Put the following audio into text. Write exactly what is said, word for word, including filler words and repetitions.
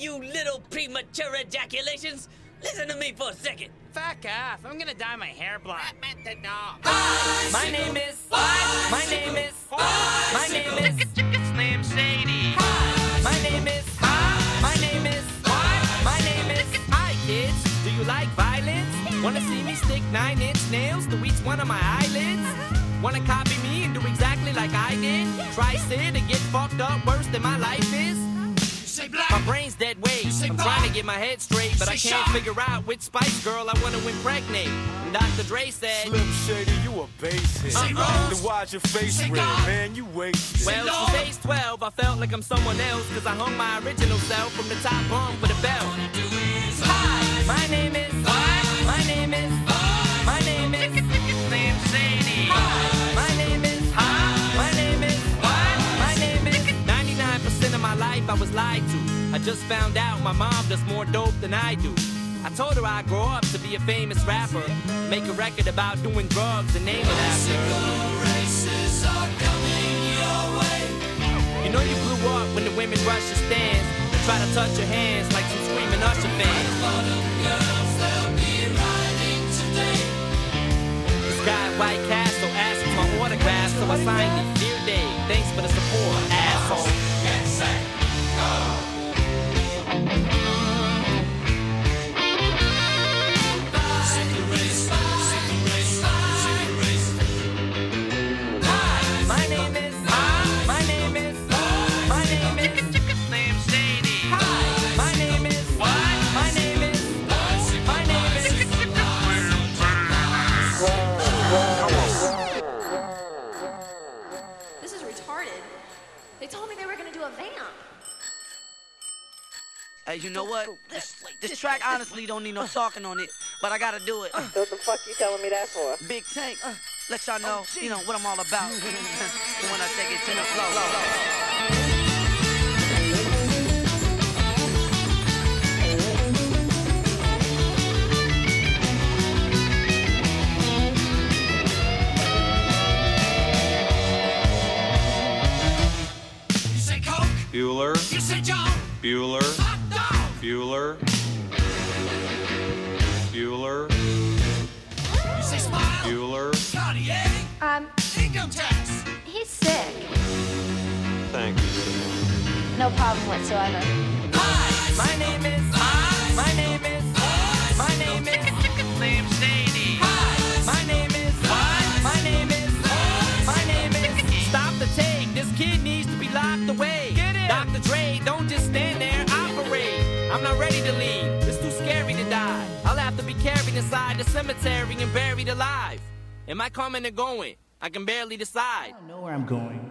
you little premature ejaculations. Listen to me for a second. Fuck off. I'm gonna dye my hair blonde. My name is... My name is... My name is... Slim Shady. My name is... My name is... My name is... Hi, kids. Do you like violence? Wanna see me stick nine-inch nails to each one of my eyelids? Wanna copy me and do exactly like I did? Try sit and get fucked up worse than my life is? My brain's dead weight. I'm trying to get my head straight, but I can't figure out which Spice Girl I wanna impregnate. And Doctor Dre said, Slim Shady, you a basehead. Uh-uh. Then why's your face red, man? You wasted. Well, since age twelve, I felt like I'm someone else, cause I hung my original self from the top bunk with a belt. Hi, my name is... My name is... My name is... Slim Shady. My name is... My name is... My name is... ninety-nine percent of my life I was lied to. I just found out my mom does more dope than I do. I told her I'd grow up to be a famous rapper, make a record about doing drugs and name it after her. Races are coming your way. You know you blew up when the women rush your stands and try to touch your hands like some screaming Usher fans. Bottom girls, they'll be riding today. This guy at White Castle asked for my autograph, so I signed it. Dear Dave, thanks for the support, asshole. Get set, go. My name is... My name is... My name is... Slim Shady. My name is... My name is... My name is... This is retarded. They told me they were gonna do a vamp. Hey, you know what? This, this track honestly don't need no talking on it, but I gotta do it. So what the fuck you telling me that for? Big Tank, let y'all know, you know, what I'm all about. When I take it to the flow. You say Coke, Bueller, you say John, Bueller, hot dog. Bueller, Bueller, You say Smile, Bueller. Cartier, Um, income tax. he's sick. Thank you. No problem whatsoever. My name is... My name is... My name is... Slim Shady. My name is... My name is... My name is... Stop the take, this kid needs to be locked away. Doctor Dre, don't just stand there, operate. I'm not ready to leave, it's too scary to die. I'll have to be carried inside the cemetery and buried alive. Am I coming or going? I can barely decide. I don't know where I'm going.